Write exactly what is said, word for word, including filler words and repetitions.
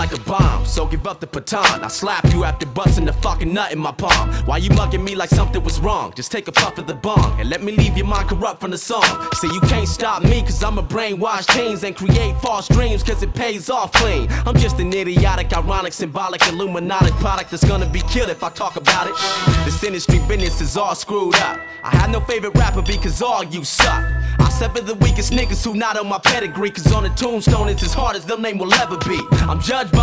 like a bomb, so give up the baton. I slap you after busting the fucking nut in my palm. Why you mugging me like something was wrong? Just take a puff of the bong and let me leave your mind corrupt from the song. See, you can't stop me cause I'm a brainwash teens and create false dreams cause it pays off clean. I'm just an idiotic, ironic, symbolic, illuminati product that's gonna be killed if I talk about it. This industry business is all screwed up. I had no favorite rapper because all you suck. I sever the weakest niggas who not on my pedigree, cause on the tombstone it's as hard as their name will ever be. I'm judged by